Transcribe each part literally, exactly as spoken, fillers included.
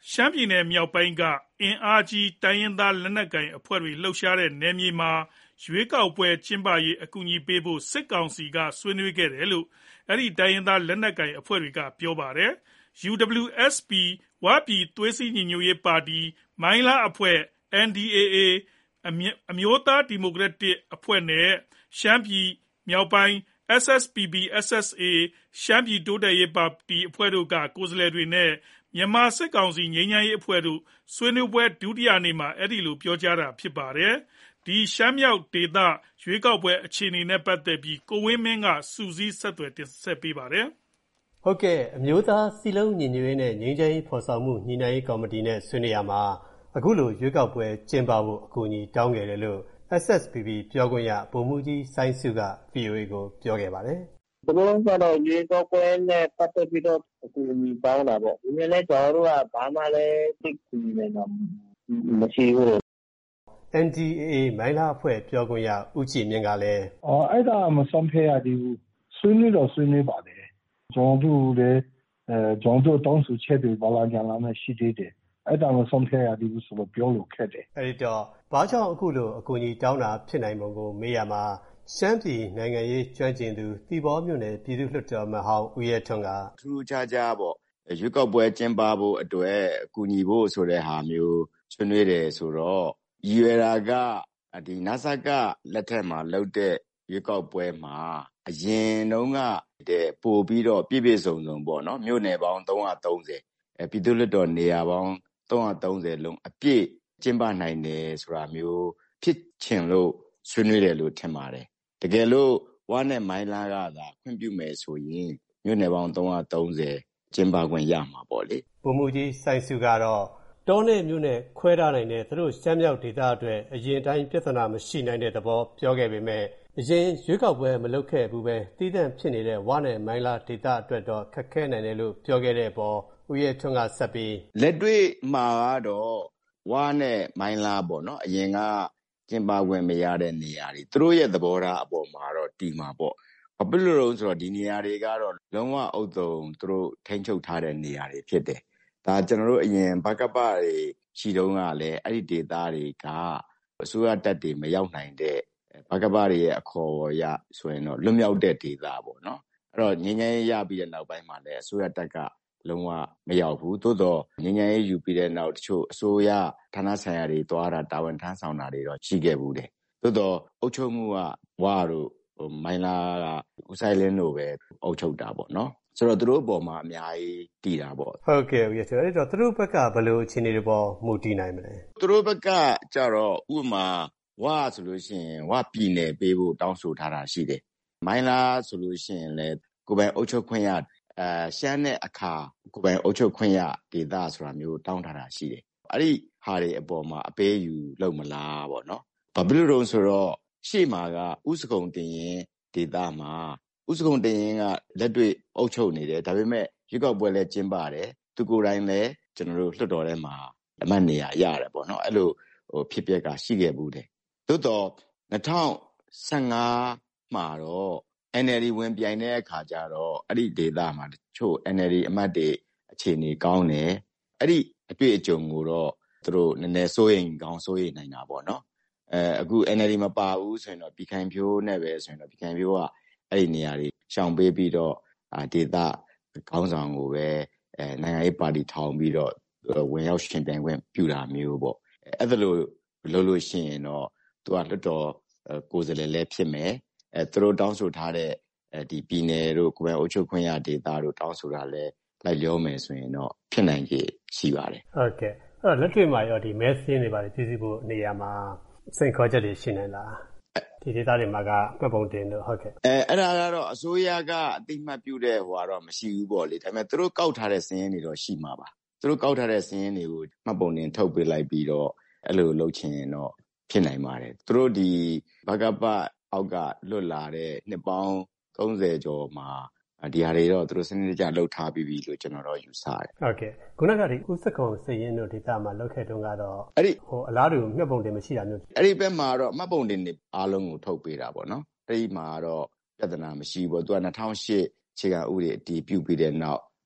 ရှမ်းပြည်နယ်မြောက်ပိုင်းကအင်အားကြီးတိုင်းရင်းသားလက်နက်ကိုင်အဖွဲ့တွေလှုပ်ရှားတဲ့နယ်မြေမှာရွေးကောက်ပွဲကျင်းပရေးအကူအညီပေးဖို့စစ်ကောင်စီကဆွေးနွေးခဲ့တယ်လို့အဲဒီတိုင်းရင်းသားလက်နက်ကိုင်အဖွဲ့တွေကပြောပါတယ်။ ယူ ဒဘလျူ အက်စ် ပီ ဝပြည်သွေးစည်းညီညွတ်ရေးပါတီ၊ မိုင်းလားအဖွဲ့ အန် ဒီ အေ အေ အမျိုးသားဒီမိုကရက်တစ်အဖွဲ့နဲ့ ရှမ်းပြည်မြောက်ပိုင်း အက်စ် အက်စ် ပီ ပီ အက်စ် အက်စ် အေ ရှမ်းပြည်တိုးတက်ရေးပါတီအဖွဲ့တို့ကကိုယ်စားလှယ်တွေနဲ့ မြန်မာစစ်ကောင်စီငြိမ်းချမ်းရေးအဖွဲ့တို့ဆွေးနွေးပွဲဒုတိယနေ့မှာအဲဒီလိုပြောကြားတာဖြစ်ပါတယ်။ ဒီရှမ်းမြောက်ဒေသရွေးကောက်ပွဲအခြေအနေနဲ့ပတ်သက်ပြီးကိုဝင်းမင်းကစုစည်းဆက်သွယ်တင်ဆက်ပေးပါတယ်။ဟုတ်ကဲ့အမျိုးသားစီလုံးညီညွတ်ရေးနဲ့ငြိမ်းချမ်းရေးဖော်ဆောင်မှုညှိနှိုင်းရေးကော်မတီနဲ့ဆွေးနွေးရမှာအခုလိုရွေးကောက်ပွဲကျင်းပဖို့အကူအညီတောင်းခဲ့တယ်လို့ အက်စ် အက်စ် ပီ ပီ ပြောခွင့်ရဗိုလ်မှူးကြီးစိုင်းဆုက ဗွီအိုအေကိုပြောခဲ့ပါတယ်။သူတို့ကတော့ရွေးကောက်ပွဲနဲ့ပတ်သက်ပြီးတော့အကူအညီတောင်းတာပေါ့။ဒီနေ့လဲကျွန်တော်တို့ကဘာမှလည်းသိကူညီနေတာမရှိဘူး။ အန် ဒီ အေ အေ မိုင်းလားအဖွဲ့ပြောခွင့်ရဦးကြည်မြင့်ကလည်းအော်အဲ့ဒါမဆုံးဖြတ်ရသေးဘူး။ဆွေးနွေးတော့ဆွေးနွေးပါတယ်။ကျွန်တော်တို့လည်းအဲကျွန်တော်တို့တောင်းဆိုချက်တွေဘာလာကြလာနဲ့ရှိသေးတယ်။အဲ့ဒါမဆုံးဖြတ်ရသေးဘူးဆိုတော့ပြောလို့ခက်တယ်။အဲ့ဒီတော့ဘာကြောင့်အခုလိုအကူအညီတောင်းတာဖြစ်နိုင်ပုံကိုမေးရမှာရှမ်းပြည်နိုင်ငံရေးကျွမ်းကျင်သူသီပေါမြို့နယ်ပြည်သူ့လွှတ်တော်မှဟောင်းဦးရဲထွန်းကထူးခြားခြားပေါ့ရွေးကောက်ပွဲကျင်းပဖို့အတွက်အကူအညီဖို့ဆိုတဲ့ဟာမျိုးဆွေးနွေးတယ်ဆိုတော့ရည်ရွယ်တာကဒီနစကလက်ထက်မှာလုပ်တဲ့ရွေးကောက်ပွဲမှာအရင်တုန်းကတဲ့ပို့ပြီးတော့ပြည့်ပြည့်စုံစုံပေါ့နော်မြို့နယ်ပေါင်းသုံးရာသုံးဆယ်အဲပြည်သူ့လွှတ်တော်နေရာပေါင်းသုံးရာသုံးဆယ်လုံးအပြည့်ကျင်းပနိုင်တယ်ဆိုတာမျိုးဖြစ်ချင်လို့ဆွေးနွေးတယ်လို့ထင်ပါတယ်တကယ်လို့ဝါနဲ့မိုင်းလားကသာခွင့်ပြုမယ်ဆိုရင်မြို့နယ်ပေါင်းသုံးရာသုံးဆယ်ကျင်းပခွင့်ရမှာပေါ့လေဗိုလ်မှူးကြီးစိုင်းစုကတော့တောနဲ့မြို့နဲ့ခွဲထားနိုင်တဲ့သူတို့ရှမ်းမြောက်ဒေသအတွက်အရင်တိုင်းပြဿနာမရှိနိုင်တဲ့သဘောပြောခဲ့ပေမဲ့အရင်ရွေးကောက်ပွဲမလုပ်ခဲ့ဘူးပဲတည်တံ့ဖြစ်နေတဲ့ဝါနဲ့မိုင်းလားဒေသအတွက်တော့ခက်ခဲနိုင်တယ်လို့ပြောခဲ့တဲ့အပေါ်ဦးရဲထွန်းကဆက်ပြီးလက်တွေ့မှာကတော့ဝါနဲ့မိုင်းလားပေါ့နော်အရင်ကကျင်းပခွင့်မရတဲ့နေရာတွေသူတို့ရဲ့သဘောထားအပေါ်မှာတော့တည်မှာပေါ့ဘာဖြစ်လို့လဲဆိုတော့ဒီနေရာတွေကတော့လုံးဝအုပ်စုံသူတို့ထိန်းချုပ်ထားတဲ့နေရာတွေဖြစ်တယ်ဒါကျွန်တော်တို့အရင်ဘကပတွေရှိတုန်းကလည်းအဲ့ဒီဒေသတွေကအစိုးရတပ်တွေမရောက်နိုင်တဲ့ဘကပတွေရဲ့အခေါ်အဝေါ်ရဆိုရင်တော့လွတ်မြောက်တဲ့ဒေသပေါ့နော်အဲ့တော့ငြိမ်းချမ်းရေးရပြီးတဲ့နောက်ပိုင်းမှာလည်းအစိုးရတပ်ကလုံးဝမရောက်ဘူးသို့တော့ငြိမ်းချမ်းရေးယူပြီးတဲ့နောက်တချို့အစိုးရဌာနဆိုင်ရာတွေတွားတာတာဝန်ထမ်းဆောင်တာတွေတော့ရှိခဲ့ဘူးတယ်သို့တော့အုပ်ချုပ်မှုကဝါတို့မိုင်းလားကဦးဆိုင်လင်းတို့ပဲအုပ်ချုပ်တာပေါ့နော်ဆိုတော့သူတို့အပေါ်မှာအများကြီးတည်တာပေါ့ဟုတ်ကဲ့ဦးရဆိုအဲ့တော့သူတို့ဘက်ကဘယ်လိုအခြေအနေတွေပေါ်မူတည်နိုင်မလဲသူတို့ဘက်ကကြတော့ဥပမာဝါဆိုလို့ရှိရင်ဝါပြည်နယ်ပေးဖို့တောင်းဆိုထားတာရှိတယ်မိုင်းလားဆိုလို့ရှိရင်လည်းကိုယ်ပိုင်အုပ်ချုပ်ခွင့်ရအဲရှမ်းနဲ့အခါကိုယ်ပိုင်အုပ်ချုပ်ခွင့်ရဒေသဆိုတာမျိုးတောင်းထားတာရှိတယ်အဲ့ဒီဟာတွေအပေါ်မှာအပေးယူလုပ်မလားပေါ့နော်ဘာဖြစ်လို့လဲဆိုတော့ရှေ့မှာကဥစကုံတင်ရင်ဒေသမှာဥစကုံတင်ရင်ကလက်တွေ့အုပ်ချုပ်နေတယ်ဒါပေမဲ့ရွေးကောက်ပွဲလည်းကျင်းပါတယ်သူကိုယ်တိုင်လည်းကျွန်တော်တို့လွှတ်တော်ထဲမှာအမတ်နေရာရတယ်ပေါ့နော်အဲ့လိုဟိုဖြစ်ပျက်ကရှိခဲ့ဘူးတယ်သို့တော့၂၀၁၅မှာတော့ အန် အယ် ဒီ ဝင်ပြိုင်တဲ့အခါကျတော့အဲ့ဒီဒေသမှာတချို့ အန် အယ် ဒီ အမတ်တွေအခြေအနေကောင်းတယ်အဲ့ဒီအတွေ့အကြုံကိုတော့သူတို့နည်းနည်းစိုးရိမ်ကောင်းစိုးရိမ်နိုင်တာပေါ့နော်အဲအခု အန် အယ် ဒီ မပါဘူးဆိုရင်တော့ပြည်ခိုင်ဖြိုးနဲ့ပဲဆိုရင်တော့ပြည်ခိုင်ဖြိုးကအဲ့ဒီနေရာတွေရှောင်ပေးပြီးတော့ဒေသခေါင်းဆောင်ကိုပဲအဲနိုင်ငံရေးပါတီထောင်ပြီးတော့ဝင်ရောက်ရှင်ပြိုင်ခွင့်ပြုတာမျိုးပေါ့အဲ့ဒါလို့လုပ်လို့ရှိရင်တော့သူကလွတ်တော်ကိုယ်စားလှယ်လည်းဖြစ်မယ်အဲသူတို့တောင်းဆိုထားတဲ့ဒီပြည်နယ်တို့ကိုယ်ပိုင်အုပ်ချုပ်ခွင့်ရဒေသတို့တောင်းဆိုတာလည်းလိုက်လျောမယ်ဆိုရင်တော့ဖြစ်နိုင်ခြေရှိပါတယ်ဟုတ်ကဲ့အဲ့တော့လက်တွေ့မှာရောဒီမဲစင်းတွေပါပြည်စီဖို့နေရာမှာစိန်ခေါ်ချက်တွေရှိနေလားဒီဒေသတွေမှာကမှတ်ပုံတင်လို့ဟုတ်ကဲ့အဲအဲ့ဒါကတော့အစိုးရကအတိမတ်ပြုတဲ့ဟိုကတော့မရှိဘူးပေါ့လေဒါပေမဲ့သူတို့ကောက်ထားတဲ့စင်းရင်းတွေတော့ရှိမှာပါသူတို့ကောက်ထားတဲ့စင်းရင်းတွေကိုမှတ်ပုံတင်ထုတ်ပေးလိုက်ပြီးတော့အဲ့လိုလုပ်ချင်ရင်တော့ဖြစ်နိုင်ပါတယ်သူတို့ဒီဘကပအောက်ကလွတ်လာတဲ့နှစ်ပေါင်းသုံးဆယ်ကျော်မှာဒီဟာတွေတော့သူတို့စနစ်တကျလှုပ်ထားပြီးပြီလို့ကျွန်တော်တို့ယူဆတယ်ဟုတ်ကဲ့ခုနကဒီဥစကုံစည်ရင်တို့ဒေသမှာလောက်ခဲ့တုန်းကတော့အဲ့ဒီဟိုအလားတူမှတ်ပုံတင်မရှိတာမျိုးအဲ့ဒီဘက်မှာတော့မှတ်ပုံတင်တွေအားလုံးကိုထုတ်ပေးတာပေါ့နော်အဲ့ဒီမှာတော့ပြဿနာမရှိဘူးပေါ့သူက၂၀၀၈ခြေကဥပဒေအတည်ပြုပြီးတဲ့နောက်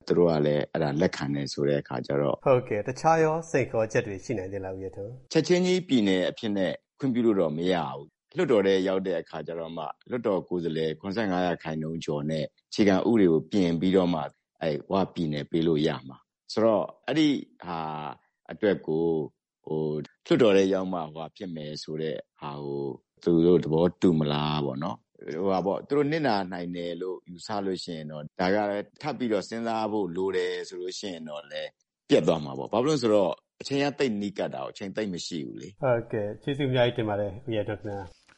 သူတို့ကလည်းအဲ့ဒါလက်ခံနေဆိုတဲ့အခါကျတော့ဟုတ်ကဲ့တခြားရောစိန်ခေါ်ချက်တွေရှိနိုင်သေးလားဦးရထွန်းချက်ချင်းကြီးပြည်နယ်အဖြစ်နဲ့ခွင့်ပြုလို့တော့မရဘူးလွှတ်တော်ထဲရောက်တဲ့အခါကျတော့မှလွှတ်တော်ကိုယ်စားလှယ်ခွန်ဆက်ငါးရာခိုင်နှုန်းကျော်နဲ့ခြေခံဥပဒေကိုပြင်ပြီးတော့မှအဲဝပြည်နယ်ပေးလို့ရမှာဆိုတော့အဲ့ဒီဟာအတွက်ကိုဟိုလွှတ်တော်ထဲရောက်မှဟိုဖြစ်မယ်ဆိုတဲ့ဟာကိုသူတို့သဘောတူမလားပေါ့နော်ဟိုပါပေါ့သူတို့နစ်နာနိုင်တယ်လို့ယူဆလို့ရှိရင်တော့ဒါကလည်းထပ်ပြီးတော့စဉ်းစားဖို့လိုတယ်ဆိုလို့ရှိရင်တော့လည်းပြတ်သွားမှာပေါ့ဘာလို့လဲဆိုတော့အချိန်ကတိတ်နီးကတ်တာအချိန်တိတ်မရှိဘူးလေဟုတ်ကဲ့ကျေးဇူးအများကြီးတင်ပါတယ်ဦးရထွန်းခင်ဗျာ